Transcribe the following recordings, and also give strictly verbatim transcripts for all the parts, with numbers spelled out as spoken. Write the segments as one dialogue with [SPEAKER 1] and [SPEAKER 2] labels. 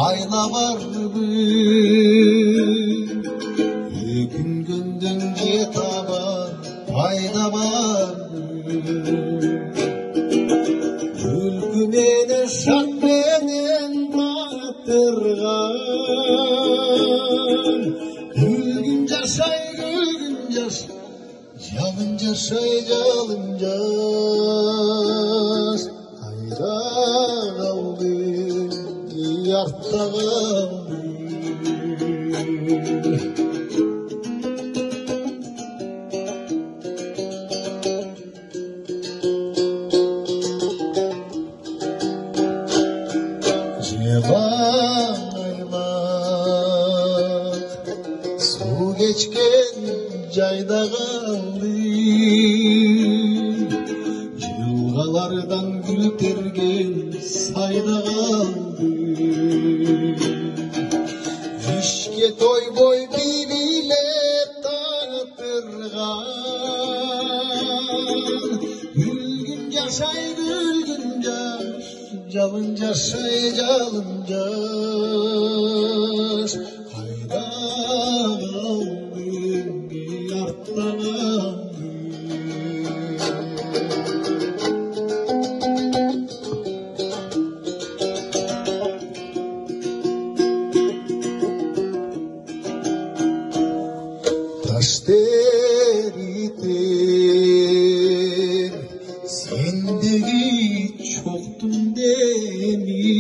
[SPEAKER 1] айла барбы өкүнгөндөн же табар пайда барбы күлкү менен шат менен батырган күлгүн жашай күлгүн жаш жалын жашай жалын жаш кайда калды артта калды суу кечкен жайда калды жылгалардан гүл терген сайда калды ишке тойбой бийлеп таңытырган күлгүн жашай күлгүн жаш жалын жашай жалын жаш кайда калды артта калды таш теритер сендеги чоктун деми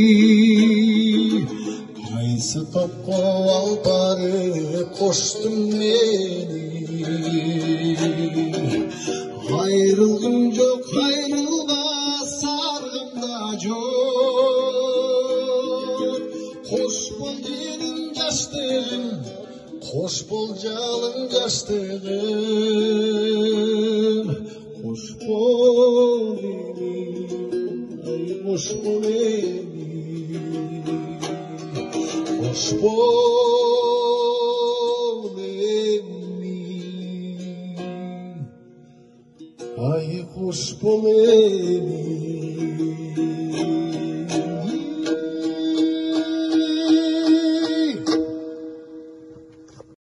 [SPEAKER 1] кайсы топко алып барып коштуң мени айрылгым жок айрылбас аргым да жок кош бол жерим жаштыгым кош бол жалын жаштыгым кош бол эми ай кош бол эми кош бол эми ай кош бол эми